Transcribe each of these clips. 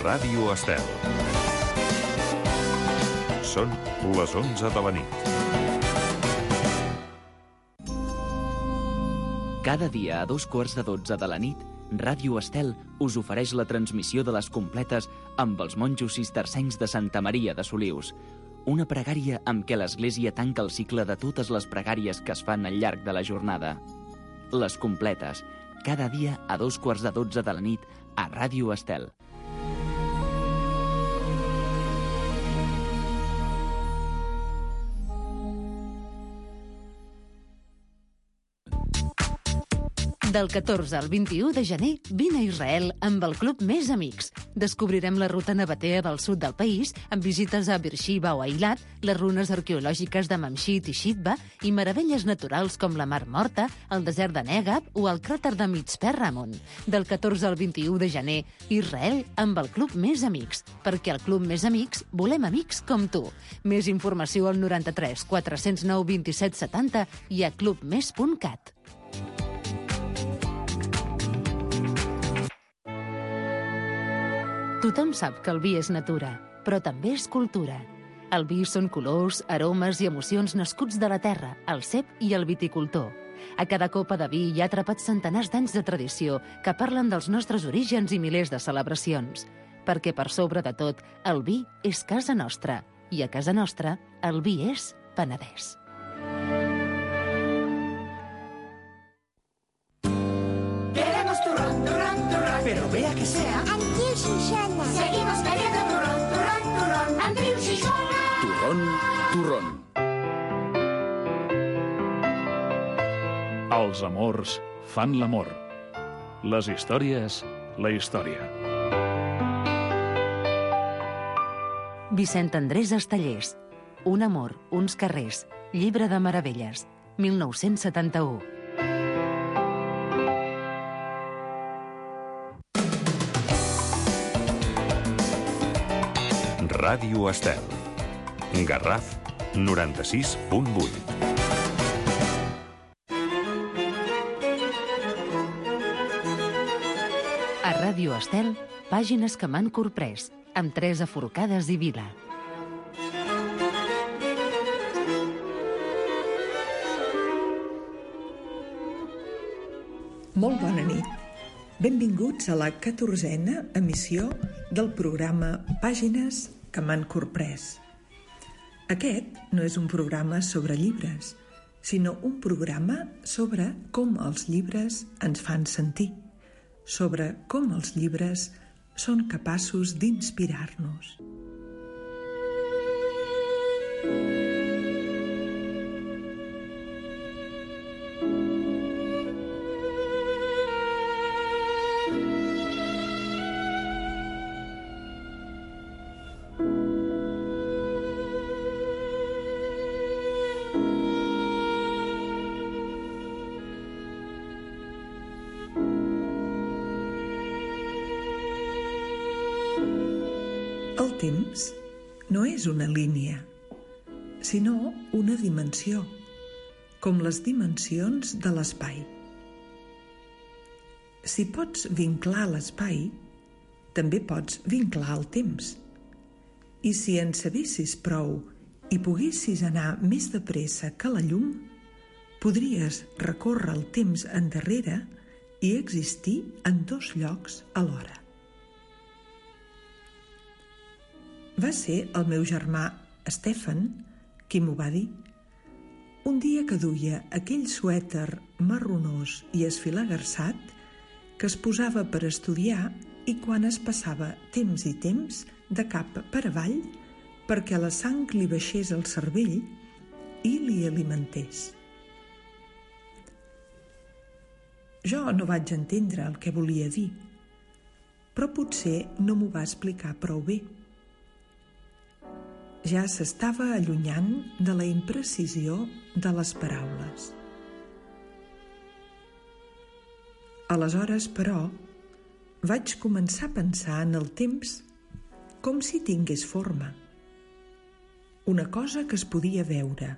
Ràdio Estel. Són les 11 de la nit. Cada dia a 2:15 de la nit, Ràdio Estel us ofereix la transmissió de les completes amb els monjos cistercencs de Santa Maria de Solius. Una pregària amb què l'Església tanca el cicle de totes les pregàries que es fan al llarg de la jornada. Les completes, cada dia a 2:15 de la nit a Ràdio Estel. Del 14 al 21 de gener, vine a Israel amb el Club Més Amics. Descobrirem la ruta nabatea del sud del país, amb visites a Beersheba o Eilat, les runes arqueològiques de Mamshit i Shitba i meravelles naturals com la Mar Morta, el desert de Negab o el cràter de Mitzpe Ramon. Del 14 al 21 de gener, Israel amb el Club Més Amics, perquè al Club Més Amics volem amics com tu. Més informació al 93 409 27 70 i a clubmes.cat. Tothom sap que el vi és natura, però també és cultura. El vi són colors, aromes i emocions nascuts de la terra, el cep i el viticultor. A cada copa de vi hi ha atrapats centenars d'anys de tradició que parlen dels nostres orígens i milers de celebracions. Perquè per sobre de tot, el vi és casa nostra. I a casa nostra, el vi és Penedès. Queremos turrón, turrón, turrón, pero vea que sea Andreu Xixona. Seguimos queriendo turrón, turrón, turrón, Andreu Xixona. Turrón, turrón. Els amors fan l'amor. Les històries, la història. Vicent Andrés Estellers. Un amor, uns carrers. Llibre de meravelles. 1971. Ràdio Estel. Garraf 96.8. A Ràdio Estel, pàgines que m'han corprès, amb Teresa Forcades i Vila. Molt bona nit. Benvinguts a la 14a emissió del programa Pàgines que m'han corprès. Aquest no és un programa sobre llibres, sinó un programa sobre com els llibres ens fan sentir, sobre com els llibres són capaços d'inspirar-nos. El temps no és una línia, sinó una dimensió, com les dimensions de l'espai. Si pots vinclar l'espai, també pots vinclar el temps. I si en sabessis prou i poguessis anar més de pressa que la llum, podries recórrer el temps endarrere i existir en dos llocs alhora. Va ser el meu germà Stefan qui m'ho va dir. Un dia que duia aquell suèter marronós i esfilagarsat que es posava per estudiar i quan es passava temps i temps de cap per avall perquè la sang li baixés al cervell i li alimentés. Jo no vaig entendre el que volia dir, però potser no m'ho va explicar prou bé. Ja s'estava allunyant de la imprecisió de les paraules. Aleshores, però, vaig començar a pensar en el temps com si tingués forma. Una cosa que es podia veure.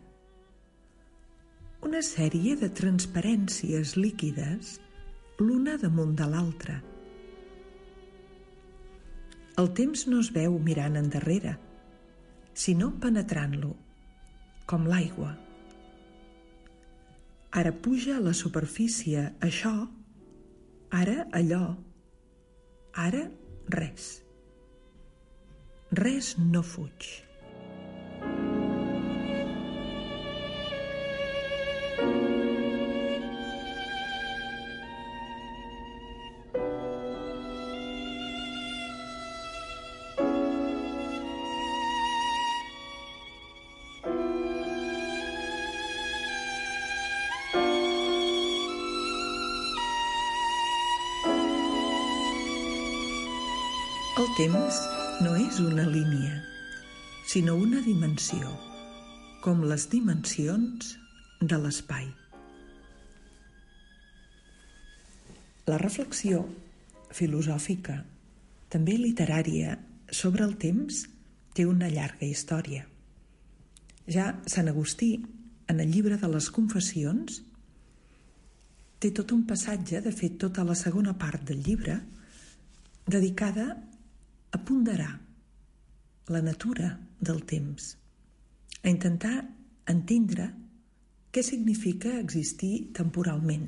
Una sèrie de transparències líquides, l'una damunt de l'altra. El temps no es veu mirant endarrere, sinó penetrant-lo, com l'aigua. Ara puja a la superfície això, ara allò, ara res. Res no fuig. El temps no és una línia, sinó una dimensió, com les dimensions de l'espai. La reflexió filosòfica, també literària, sobre el temps té una llarga història. Ja Sant Agustí, en el llibre de les Confessions, té tot un passatge, de fet tota la segona part del llibre, dedicada a ponderar la natura del temps, a intentar entendre què significa existir temporalment.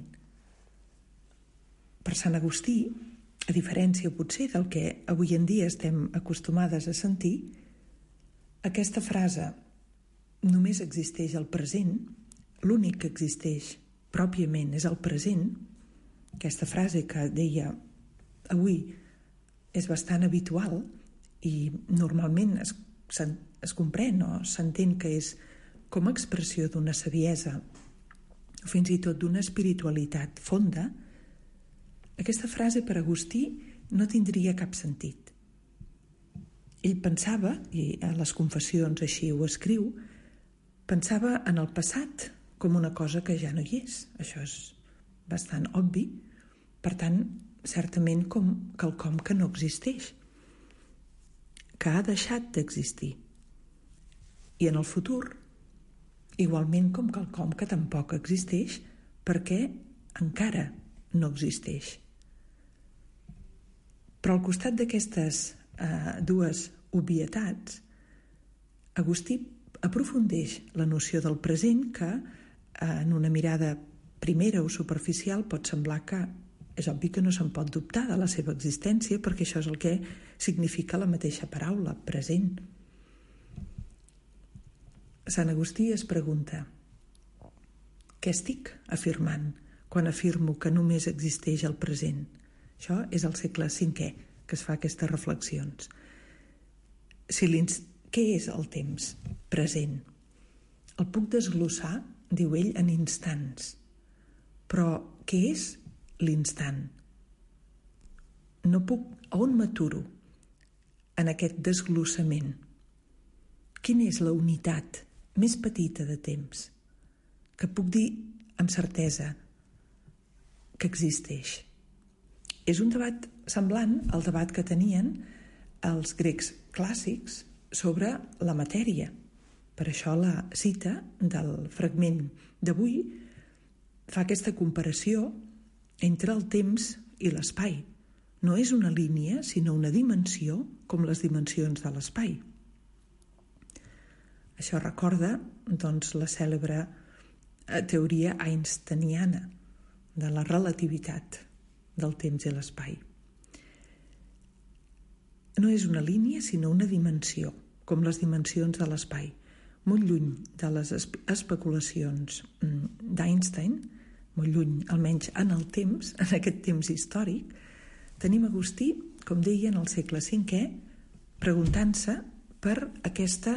Per Sant Agustí, a diferència potser del que avui en dia estem acostumades a sentir, aquesta frase només existeix el present, l'únic que existeix pròpiament és el present, aquesta frase que deia avui és bastant habitual i normalment es comprèn o s'entén que és com a expressió d'una saviesa o fins i tot d'una espiritualitat fonda, aquesta frase per Agustí no tindria cap sentit. Ell pensava, i a les Confessions així ho escriu, pensava en el passat com una cosa que ja no hi és. Això és bastant obvi. Per tant, certament com quelcom que no existeix, que ha deixat d'existir. I en el futur, igualment com quelcom que tampoc existeix perquè encara no existeix. Però al costat d'aquestes dues obvietats, Agustí aprofundeix la noció del present que en una mirada primera o superficial pot semblar que és obvi que no se'n pot dubtar de la seva existència perquè això és el que significa la mateixa paraula, present. Sant Agustí es pregunta: què estic afirmant quan afirmo que només existeix el present? Això és al segle V que es fa aquestes reflexions. Què és el temps present? El puc desglossar, diu ell, en instants. Però què és l'instant? No puc... On m'aturo en aquest desglossament? Quina és la unitat més petita de temps que puc dir amb certesa que existeix? És un debat semblant al debat que tenien els grecs clàssics sobre la matèria. Per això la cita del fragment d'avui fa aquesta comparació entre el temps i l'espai. No és una línia, sinó una dimensió, com les dimensions de l'espai. Això recorda, doncs, la cèlebre teoria einsteiniana de la relativitat del temps i l'espai. No és una línia, sinó una dimensió, com les dimensions de l'espai. Molt lluny de les especulacions d'Einstein, molt lluny, almenys en el temps, en aquest temps històric, tenim Agustí, com deia, en el segle V, preguntant-se per aquesta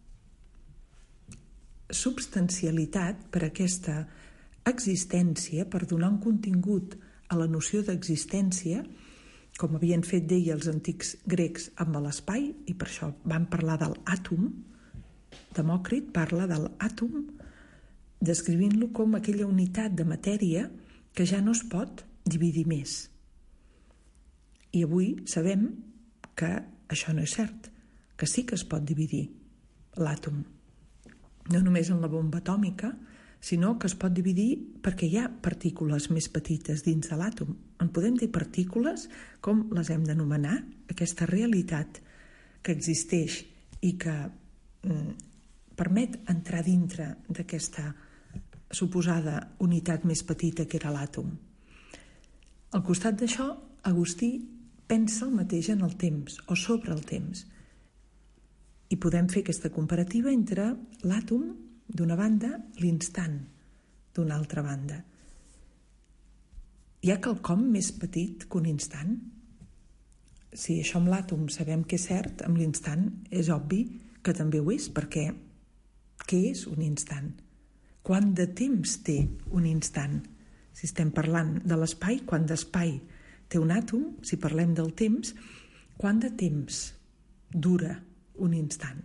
substancialitat, per aquesta existència, per donar un contingut a la noció d'existència, com havien fet, deia, els antics grecs amb l'espai, i per això van parlar de l'àtom. Demòcrit parla de l'àtom, descrivint-lo com aquella unitat de matèria que ja no es pot dividir més. I avui sabem que això no és cert, que sí que es pot dividir l'àtom. No només en la bomba atòmica, sinó que es pot dividir perquè hi ha partícules més petites dins de l'àtom. En podem dir partícules, com les hem d'anomenar, aquesta realitat que existeix i que permet entrar dintre d'aquesta suposada unitat més petita que era l'àtom. Al costat d'això, Agustí pensa el mateix en el temps o sobre el temps. I podem fer aquesta comparativa entre l'àtom d'una banda, l'instant d'una altra banda. Hi ha quelcom més petit que un instant? Si això amb l'àtom sabem que és cert, amb l'instant és obvi que també ho és, perquè què és un instant? Quant de temps té un instant? Si estem parlant de l'espai, quant d'espai té un àtom? Si parlem del temps, quant de temps dura un instant?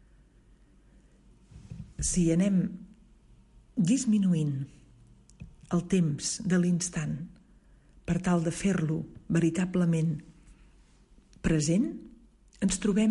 Si anem disminuint el temps de l'instant per tal de fer-lo veritablement present, ens trobem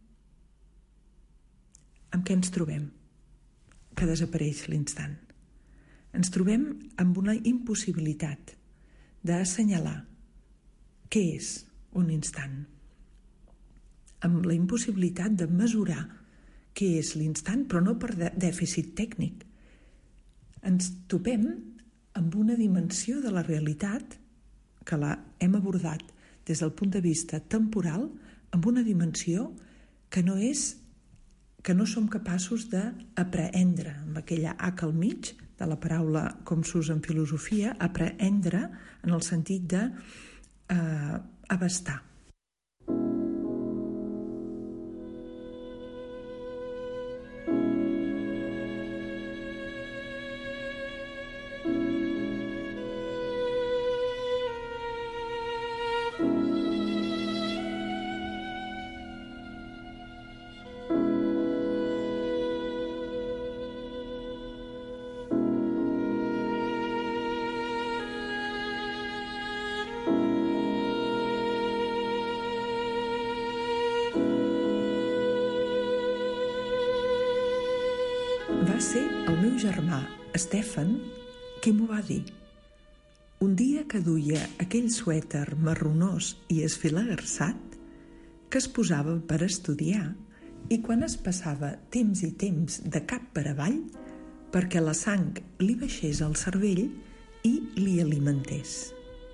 amb què ens trobem? Que desapareix l'instant. Ens trobem amb una impossibilitat d'assenyalar què és un instant. Amb la impossibilitat de mesurar què és l'instant, però no per dèficit tècnic. Ens topem amb una dimensió de la realitat que la hem abordat des del punt de vista temporal, amb una dimensió que no som capaços d'aprehendre, amb aquella H al mig de la paraula com s'usa en filosofia, aprehendre en el sentit d'abastar. Va ser el meu germà, Stefan, qui m'ho va dir. Un dia que duia aquell suèter marronós i esfilagarçat que es posava per estudiar i quan es passava temps i temps de cap per avall perquè la sang li baixés al cervell i li alimentés.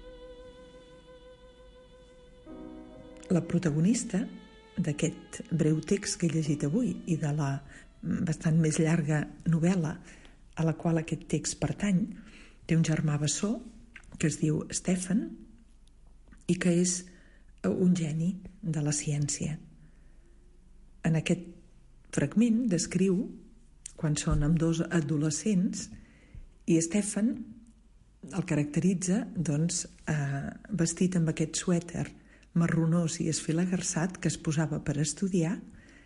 La protagonista d'aquest breu text que he llegit avui i de la bastant més llarga novel·la a la qual aquest text pertany, té un germà bessó que es diu Stefan i que és un geni de la ciència. En aquest fragment descriu quan són ambdós adolescents i Stefan el caracteritza vestit amb aquest suèter marronós i esfilagarçat que es posava per estudiar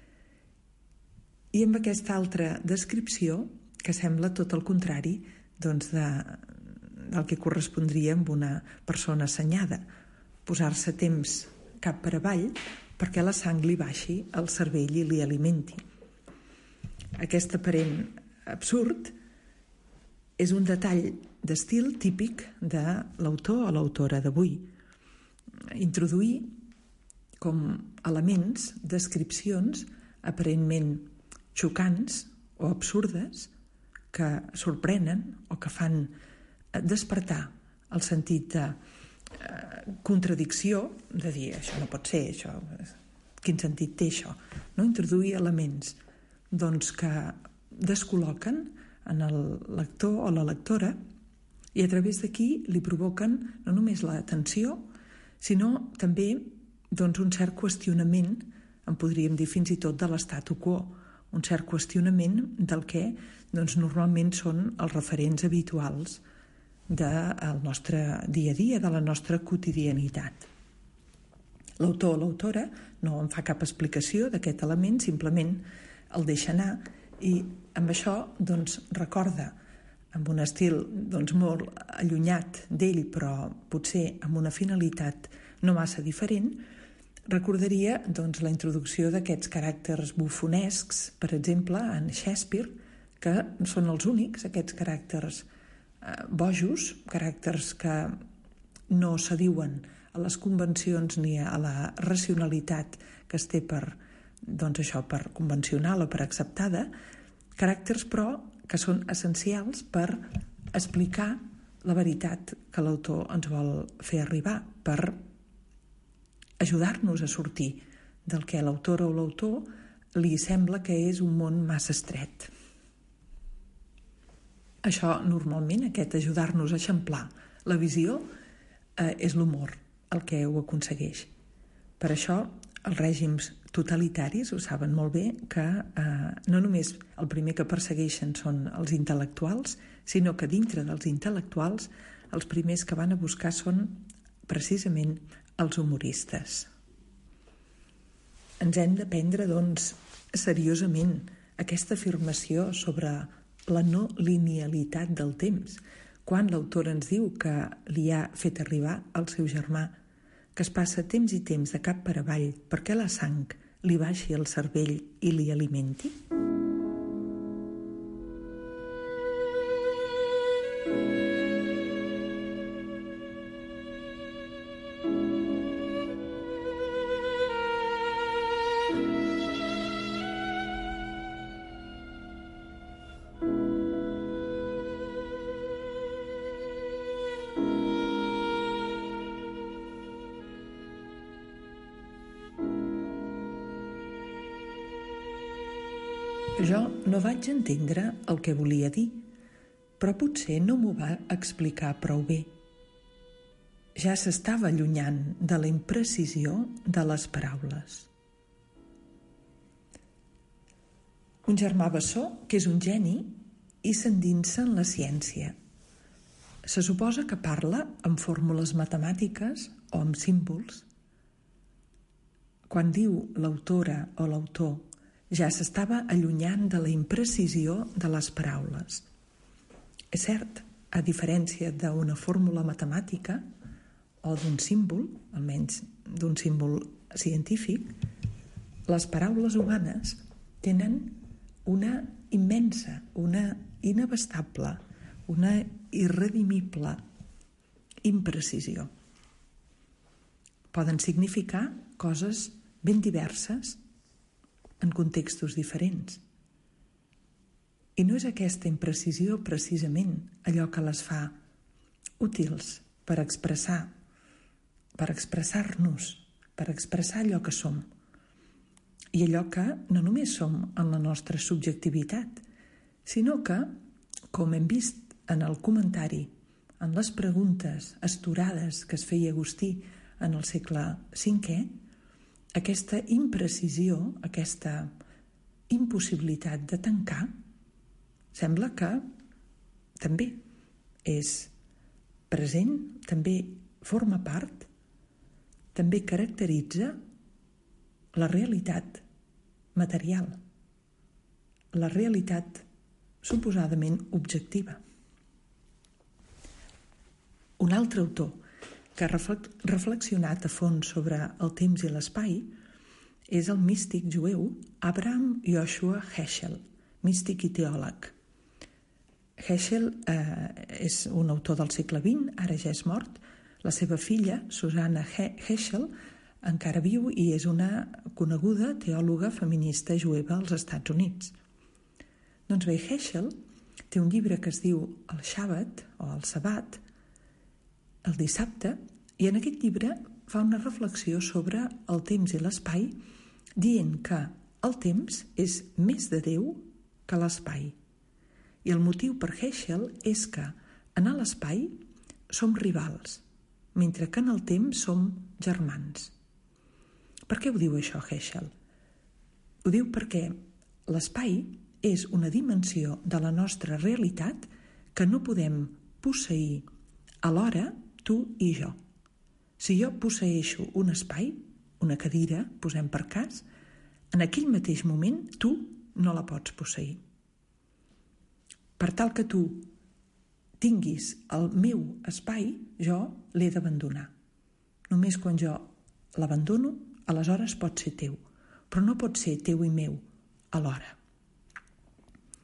i amb aquesta altra descripció que sembla tot el contrari del que correspondria amb una persona assenyada, posar-se temps cap per avall perquè la sang li baixi al cervell i li alimenti. Aquest aparent absurd és un detall d'estil típic de l'autor o l'autora d'avui. Introduir com elements, descripcions aparentment xocants o absurdes que sorprenen o que fan despertar el sentit de contradicció, de dir això no pot ser, això, quin sentit té això? No? Introduir elements que descol·loquen en el lector o la lectora i a través d'aquí li provoquen no només l'atenció, sinó també un cert qüestionament, en podríem dir fins i tot de l'statu quo, un cert qüestionament del que normalment són els referents habituals del nostre dia a dia, de la nostra quotidianitat. L'autor o l'autora no en fa cap explicació d'aquest element, simplement el deixa anar i amb això recorda amb un estil molt allunyat d'ell, però potser amb una finalitat no massa diferent, recordaria la introducció d'aquests caràcters bufonescs, per exemple, en Shakespeare, que són els únics, aquests caràcters bojos, caràcters que no s'adiuen a les convencions ni a la racionalitat que es té per convencional o per acceptada, caràcters però que són essencials per explicar la veritat que l'autor ens vol fer arribar, per ajudar-nos a sortir del que a l'autora o l'autor li sembla que és un món massa estret. Això, normalment, aquest ajudar-nos a eixamplar la visió, és l'humor el que ho aconsegueix. Per això, els règims totalitaris ho saben molt bé, que no només el primer que persegueixen són els intel·lectuals, sinó que dintre dels intel·lectuals els primers que van a buscar són precisament els humoristes. Ens hem de prendre, doncs, seriosament aquesta afirmació sobre la no linealitat del temps, quan l'autor ens diu que li ha fet arribar al seu germà que es passa temps i temps de cap per avall perquè la sang li baixi al cervell i li alimenti? Jo no vaig entendre el que volia dir, però potser no m'ho va explicar prou bé. Ja s'estava allunyant de la imprecisió de les paraules. Un germà bessó, que és un geni, i s'endinsa en la ciència. Se suposa que parla amb fórmules matemàtiques o amb símbols. Quan diu l'autora o l'autor ja s'estava allunyant de la imprecisió de les paraules. És cert, a diferència d'una fórmula matemàtica o d'un símbol, almenys d'un símbol científic, les paraules humanes tenen una immensa, una inabastable, una irredimible imprecisió. Poden significar coses ben diverses en contextos diferents. I no és aquesta imprecisió precisament allò que les fa útils per expressar-nos, per expressar allò que som. I allò que no només som en la nostra subjectivitat, sinó que, com hem vist en el comentari, en les preguntes estorades que es feia Agustí en el segle V, aquesta imprecisió, aquesta impossibilitat de tancar, sembla que també és present, també forma part, també caracteritza la realitat material, la realitat suposadament objectiva. Un altre autor que ha reflexionat a fons sobre el temps i l'espai és el místic jueu Abraham Joshua Heschel, místic i teòleg. Heschel és un autor del segle XX, ara ja és mort. La seva filla, Susanna Heschel, encara viu i és una coneguda teòloga feminista jueva als Estats Units. Doncs bé, Heschel té un llibre que es diu El Shabbat o el Sabbat, el dissabte, i en aquest llibre fa una reflexió sobre el temps i l'espai, dient que el temps és més de Déu que l'espai. I el motiu per Heschel és que en l'espai som rivals, mentre que en el temps som germans. Per què ho diu això Heschel? Ho diu perquè l'espai és una dimensió de la nostra realitat que no podem posseir alhora tu i jo. Si jo posseeixo un espai, una cadira, posem per cas, en aquell mateix moment tu no la pots posseir. Per tal que tu tinguis el meu espai, jo l'he d'abandonar. Només quan jo l'abandono, aleshores pot ser teu, però no pot ser teu i meu alhora.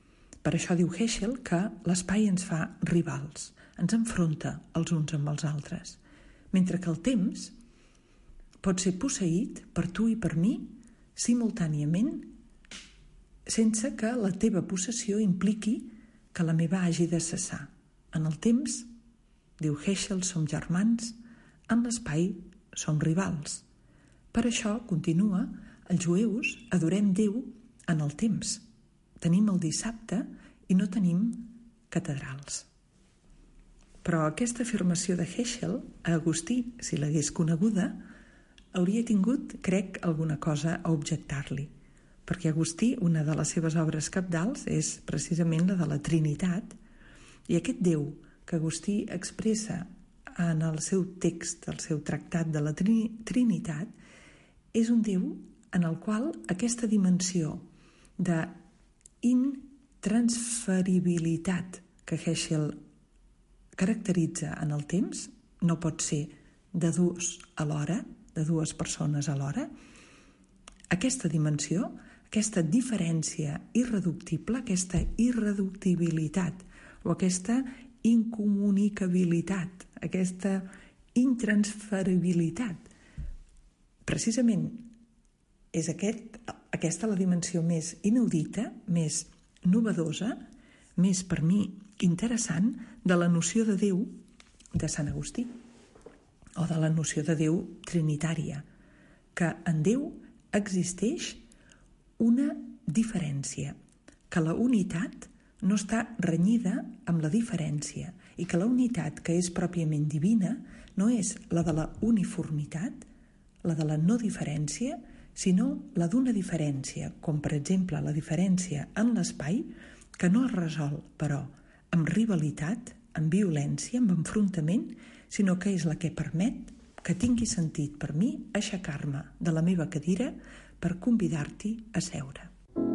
Per això diu Heschel que l'espai ens fa rivals, ens enfronta els uns amb els altres, mentre que el temps pot ser posseït per tu i per mi simultàniament sense que la teva possessió impliqui que la meva hagi de cessar. En el temps, diu Heschel, som germans, en l'espai som rivals. Per això, continua, els jueus adorem Déu en el temps. Tenim el dissabte i no tenim catedrals. Però aquesta afirmació de Heschel, a Agustí, si l'hagués coneguda, hauria tingut, crec, alguna cosa a objectar-li. Perquè Agustí, una de les seves obres cabdals, és precisament la de la Trinitat, i aquest Déu que Agustí expressa en el seu text, el seu tractat de la Trinitat, és un Déu en el qual aquesta dimensió d'intransferibilitat que Heschel caracteritza en el temps, no pot ser de dos alhora, de dues persones alhora, aquesta dimensió, aquesta diferència irreductible, aquesta irreductibilitat o aquesta incomunicabilitat, aquesta intransferibilitat, precisament és aquesta la dimensió més inaudita, més novedosa, més per mi interessant de la noció de Déu de Sant Agustí o de la noció de Déu trinitària, que en Déu existeix una diferència, que la unitat no està renyida amb la diferència i que la unitat que és pròpiament divina no és la de la uniformitat, la de la no diferència, sinó la d'una diferència, com per exemple la diferència en l'espai, que no es resol, però, amb rivalitat, amb violència, amb enfrontament, sinó que és la que permet que tingui sentit per mi aixecar-me de la meva cadira per convidar-t'hi a seure.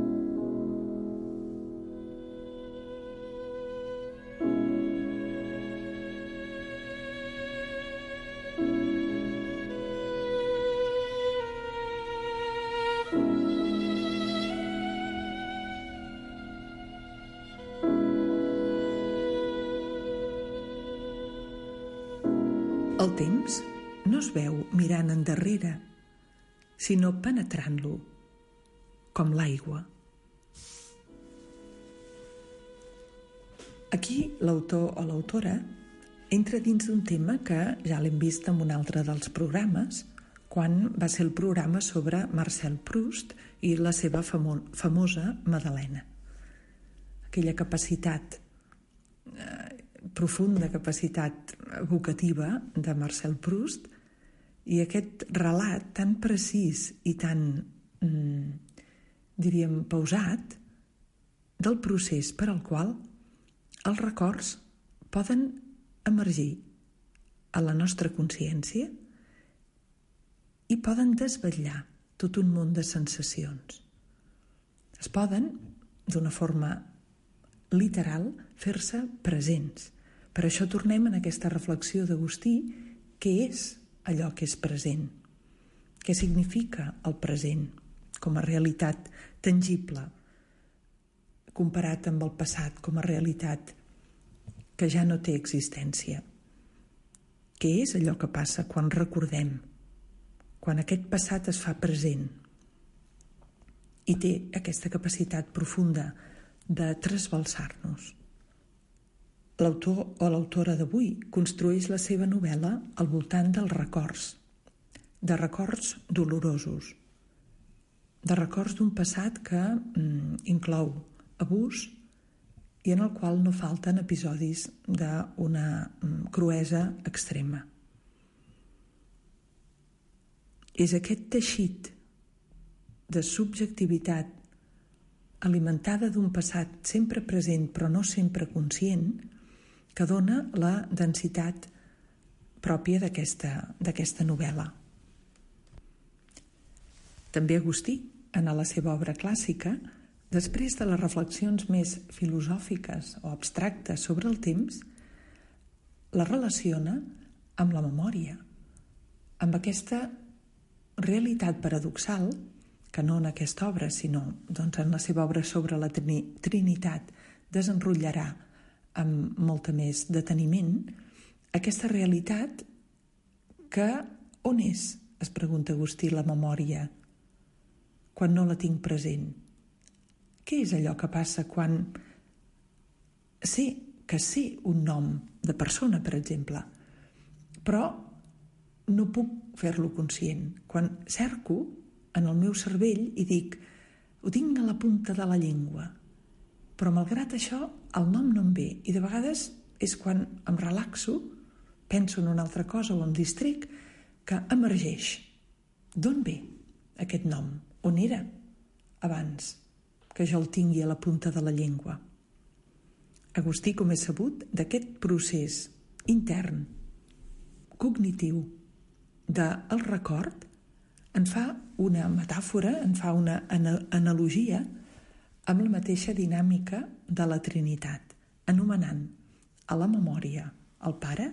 El temps no es veu mirant endarrere, sinó penetrant-lo, com l'aigua. Aquí l'autor o l'autora entra dins d'un tema que ja l'hem vist en un altre dels programes, quan va ser el programa sobre Marcel Proust i la seva famosa Madalena. Aquella capacitat profunda capacitat evocativa de Marcel Proust i aquest relat tan precís i tan, diríem, pausat del procés per al qual els records poden emergir a la nostra consciència i poden desvetllar tot un munt de sensacions. Es poden, d'una forma literal, fer-se presents. Per això tornem en aquesta reflexió d'Agustí, què és allò que és present? Què significa el present com a realitat tangible, comparat amb el passat com a realitat que ja no té existència? Què és allò que passa quan recordem, quan aquest passat es fa present i té aquesta capacitat profunda de trasbalsar-nos? L'autor o l'autora d'avui construeix la seva novel·la al voltant dels records, de records dolorosos, de records d'un passat que inclou abús i en el qual no falten episodis d'una cruesa extrema. És aquest teixit de subjectivitat alimentada d'un passat sempre present però no sempre conscient que dona la densitat pròpia d'aquesta novel·la. També Agustí, en la seva obra clàssica, després de les reflexions més filosòfiques o abstractes sobre el temps, la relaciona amb la memòria, amb aquesta realitat paradoxal, que no en aquesta obra, sinó en la seva obra sobre la Trinitat desenrotllarà amb molta més deteniment aquesta realitat que on és, es pregunta Agustí, la memòria, quan no la tinc present. Què és allò que passa quan sé un nom de persona, per exemple, però no puc fer-lo conscient? Quan cerco en el meu cervell i dic, ho tinc a la punta de la llengua, però malgrat això el nom no em ve, i de vegades és quan em relaxo, penso en una altra cosa o em distrec, que emergeix. D'on ve aquest nom? On era abans que jo el tingui a la punta de la llengua? Agustí, com és sabut, d'aquest procés intern, cognitiu, del record, en fa una metàfora, en fa una analogia amb la mateixa dinàmica de la Trinitat, anomenant a la memòria el Pare,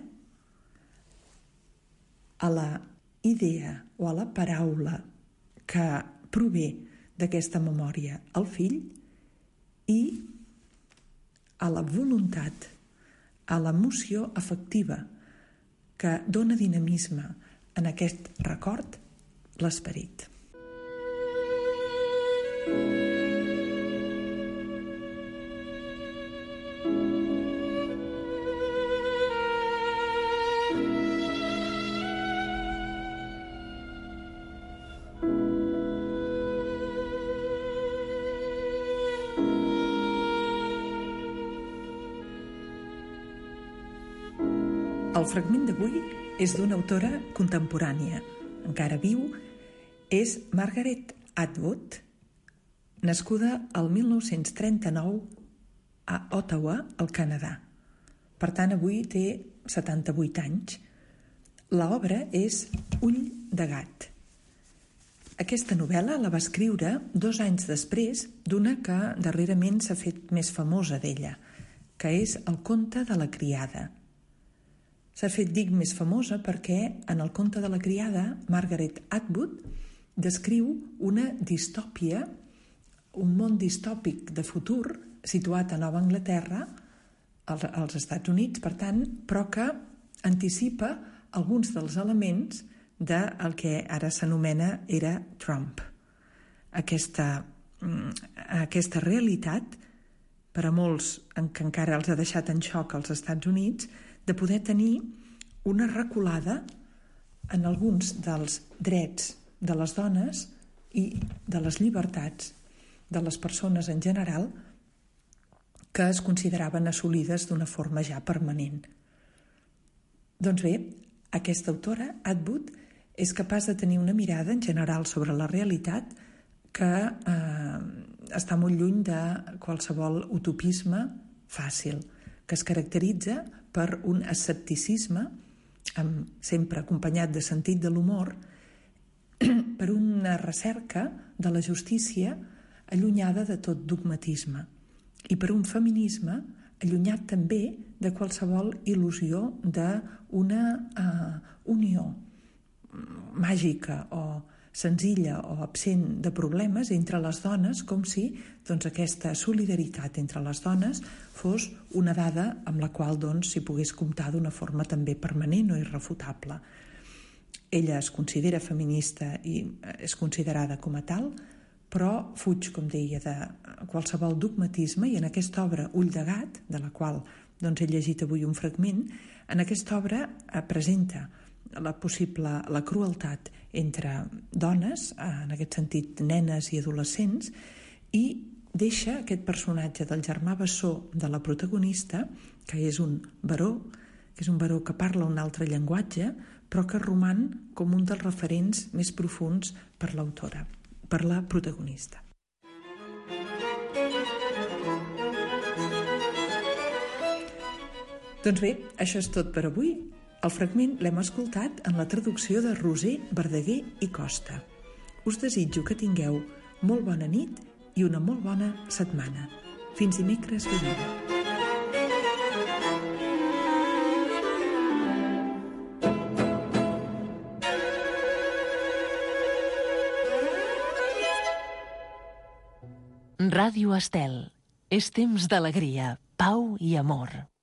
a la idea o a la paraula que prové d'aquesta memòria el Fill i a la voluntat, a l'emoció afectiva que dona dinamisme en aquest record, l'Esperit. El fragment d'avui és d'una autora contemporània, encara viu, és Margaret Atwood, nascuda el 1939 a Ottawa, al Canadà. Per tant, avui té 78 anys. L'obra és Ull de gat. Aquesta novel·la la va escriure 2 anys després d'una que darrerament s'ha fet més famosa d'ella, que és El conte de la criada. S'ha fet, dic, més famosa perquè en El conte de la criada, Margaret Atwood descriu una distòpia, un món distòpic de futur situat a Nova Anglaterra, als Estats Units, per tant, però que anticipa alguns dels elements del que ara s'anomena era Trump. Aquesta realitat, per a molts que encara els ha deixat en xoc als Estats Units, de poder tenir una reculada en alguns dels drets de les dones i de les llibertats de les persones en general que es consideraven assolides d'una forma ja permanent. Doncs bé, aquesta autora, Atwood, és capaç de tenir una mirada en general sobre la realitat que està molt lluny de qualsevol utopisme fàcil, que es caracteritza per un escepticisme, sempre acompanyat de sentit de l'humor, per una recerca de la justícia allunyada de tot dogmatisme i per un feminisme allunyat també de qualsevol il·lusió d'una unió màgica o senzilla o absent de problemes entre les dones, com si aquesta solidaritat entre les dones fos una dada amb la qual s'hi pogués comptar d'una forma també permanent o irrefutable. Ella es considera feminista i és considerada com a tal, però fuig, com deia, de qualsevol dogmatisme, i en aquesta obra Ull de gat, de la qual he llegit avui un fragment, en aquesta obra presenta la crueltat entre dones, en aquest sentit nenes i adolescents, i deixa aquest personatge del germà bessó de la protagonista, que és un baró, que parla un altre llenguatge, però que roman com un dels referents més profunds per l'autora, per la protagonista. Doncs bé, això és tot per avui. El fragment l'hem escoltat en la traducció de Roser Verdaguer i Costa. Us desitjo que tingueu molt bona nit i una molt bona setmana. Fins dimecres vinent. Ràdio Estel. És temps d'alegria, pau i amor.